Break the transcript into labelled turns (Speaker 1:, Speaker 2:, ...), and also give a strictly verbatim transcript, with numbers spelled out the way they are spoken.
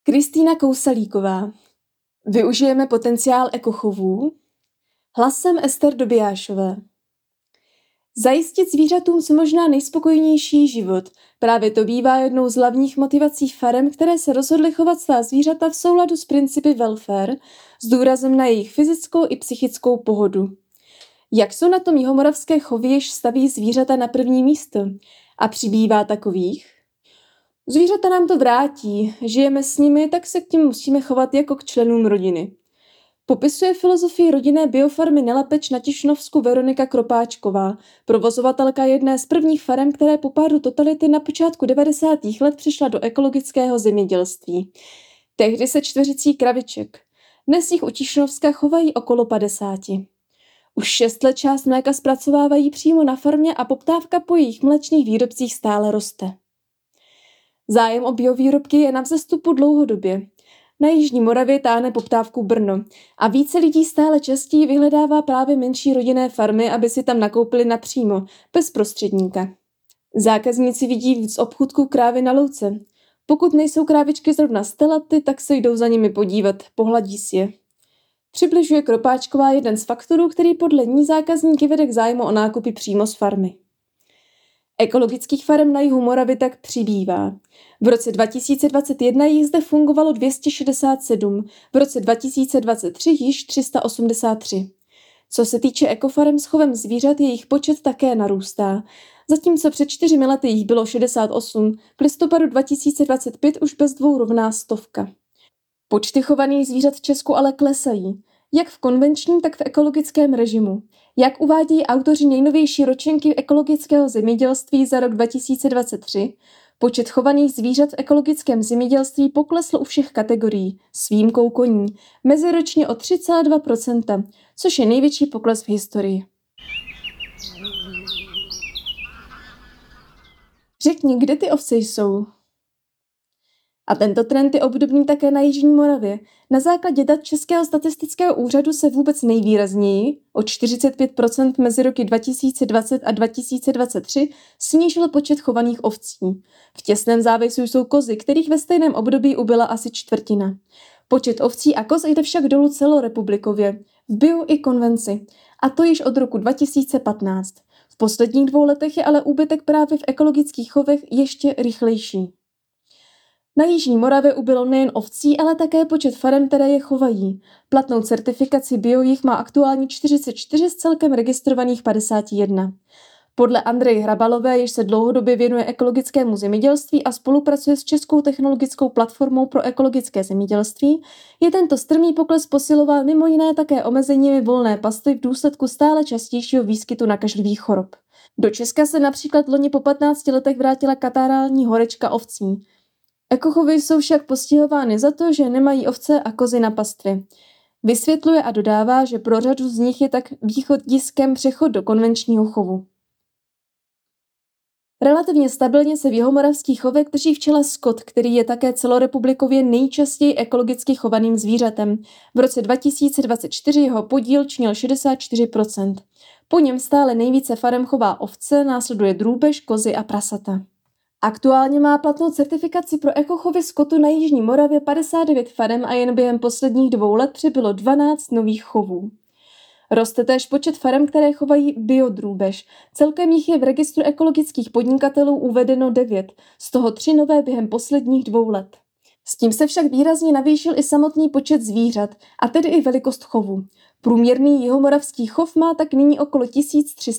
Speaker 1: Kristýna Kousalíková. Využijeme potenciál ekochovů. Hlasem Ester Dobijášové. Zajistit zvířatům co možná nejspokojenější život. Právě to bývá jednou z hlavních motivací farem, které se rozhodly chovat svá zvířata v souladu s principy welfare, s důrazem na jejich fyzickou i psychickou pohodu. Jak jsou na tom jihomoravské chovy, jež staví zvířata na první místo? A přibývá takových? Zvířata nám to vrátí, žijeme s nimi, tak se k tím musíme chovat jako k členům rodiny. Popisuje filozofii rodinné biofarmy Nelapeč na Tišnovsku Veronika Kropáčková, provozovatelka jedné z prvních farem, které po pádu totality na počátku devadesátých let přišla do ekologického zemědělství. Tehdy se čtveřicí kraviček. Dnes jich u Tišnovska chovají okolo padesáti. Už šest let část mléka zpracovávají přímo na farmě a poptávka po jejich mléčných výrobcích stále roste. Zájem o biovýrobky je na vzestupu dlouhodobě. Na jižní Moravě táhne poptávku Brno a více lidí stále častěji vyhledává právě menší rodinné farmy, aby si tam nakoupili napřímo, bez prostředníka. Zákazníci vidí z obchůdku krávy na louce. Pokud nejsou krávičky zrovna stelaty, tak se jdou za nimi podívat, pohladí si je. Přibližuje Kropáčková jeden z faktorů, který podle ní zákazníky vede k zájmu o nákupy přímo z farmy. Ekologických farem na jihu Moravy tak přibývá. V roce dva tisíce dvacet jedna jich zde fungovalo dvě stě šedesát sedm, v roce dva tisíce dvacet tři již tři sta osmdesát tři. Co se týče ekofarem s chovem zvířat, jejich počet také narůstá. Zatímco před čtyřmi lety jich bylo šedesát osm, k listopadu dva tisíce dvacet pět už bez dvou rovná stovka. Počty chovaných zvířat v Česku ale klesají, jak v konvenčním, tak v ekologickém režimu. Jak uvádějí autoři nejnovější ročenky ekologického zemědělství za rok dva tisíce dvacet tři, počet chovaných zvířat v ekologickém zemědělství poklesl u všech kategorií, s výjimkou koní, meziročně o tři celá dva procenta, což je největší pokles v historii. Řekni, kde ty ovce jsou? A tento trend je obdobný také na jižní Moravě. Na základě dat Českého statistického úřadu se vůbec nejvýrazněji, o čtyřicet pět procent mezi roky dva tisíce dvacet a dva tisíce dvacet tři, snížil počet chovaných ovcí. V těsném závěsu jsou kozy, kterých ve stejném období ubyla asi čtvrtina. Počet ovcí a koz jde však dolů celorepublikově, v bio i konvenci, a to již od roku dva tisíce patnáct. V posledních dvou letech je ale úbytek právě v ekologických chovech ještě rychlejší. Na jižní Moravě ubylo nejen ovcí, ale také počet farem, které je chovají. Platnou certifikaci bio jich má aktuálně čtyřicet čtyři z celkem registrovaných padesáti jedna. Podle Andreji Hrabalové, jež se dlouhodobě věnuje ekologickému zemědělství a spolupracuje s Českou technologickou platformou pro ekologické zemědělství, je tento strmý pokles posilován mimo jiné také omezeními volné pastvy v důsledku stále častějšího výskytu nakažlivých chorob. Do Česka se například loni po patnácti letech vrátila katarální horečka ovcí. Ekochovy jsou však postihovány za to, že nemají ovce a kozy na pastvě. Vysvětluje a dodává, že pro řadu z nich je tak východiskem přechod do konvenčního chovu. Relativně stabilně se v jihomoravských chovech drží v čele skot, který je také celorepublikově nejčastěji ekologicky chovaným zvířatem. V roce dva tisíce dvacet čtyři jeho podíl činil šedesát čtyři procent. Po něm stále nejvíce farem chová ovce, následuje drůbež, kozy a prasata. Aktuálně má platnou certifikaci pro ekochovy skotu na jižní Moravě padesát devět farem a jen během posledních dvou let přibylo dvanáct nových chovů. Roste též počet farem, které chovají biodrůbež. Celkem jich je v registru ekologických podnikatelů uvedeno devět, z toho tři nové během posledních dvou let. S tím se však výrazně navýšil i samotný počet zvířat, a tedy i velikost chovu. Průměrný jihomoravský chov má tak nyní okolo tisíc tři sta